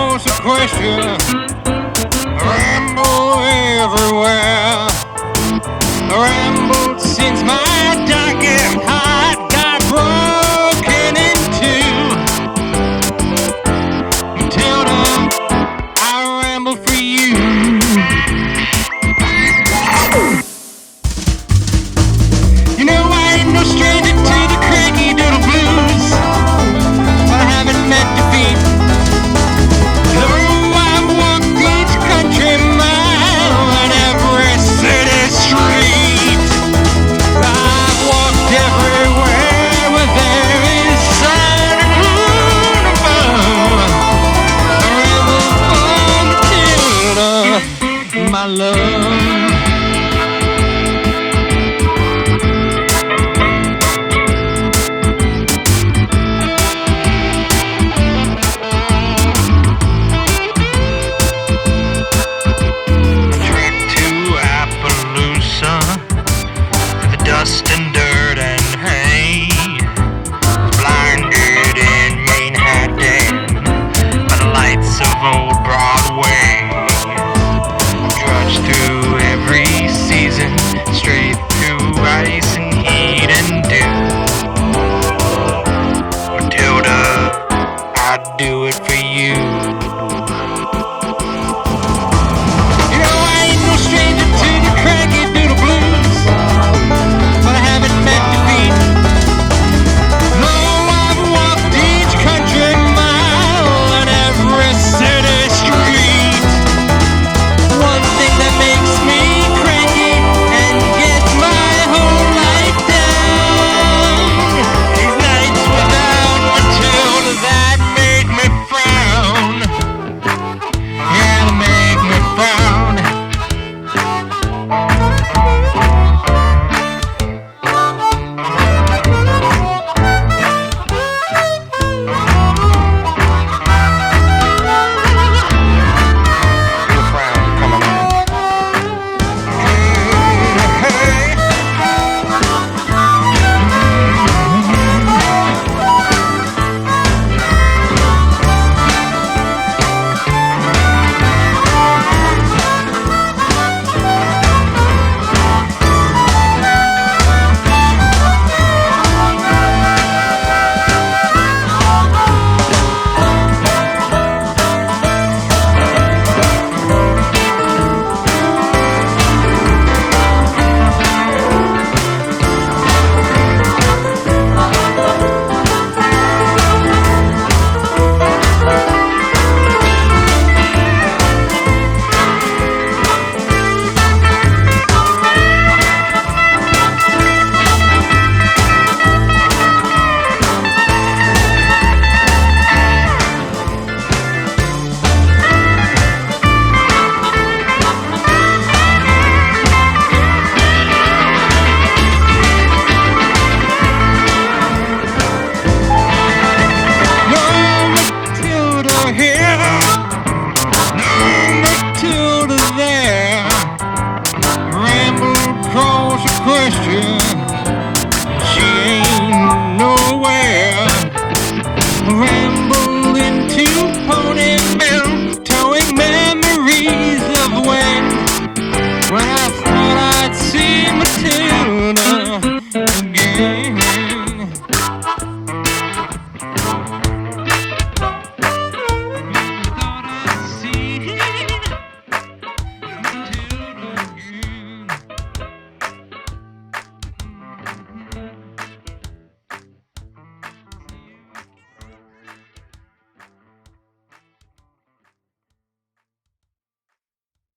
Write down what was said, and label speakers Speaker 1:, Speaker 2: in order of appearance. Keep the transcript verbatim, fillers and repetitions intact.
Speaker 1: was a question. Ramble everywhere. Rambled since my darkest heart got broken in two. Matilda, I ramble for you. You know I ain't no stranger to the cranky doodle blues. I haven't met defeat. Though I've walked each country mile and every city street. I've walked everywhere where there is sun and moon above. I ramble for Matilda, my love. Dust and dirt and hay, blinded in Manhattan by the lights of old Broadway. Trudged through every season, straight through ice and heat and dew. Matilda, I'd do it for you.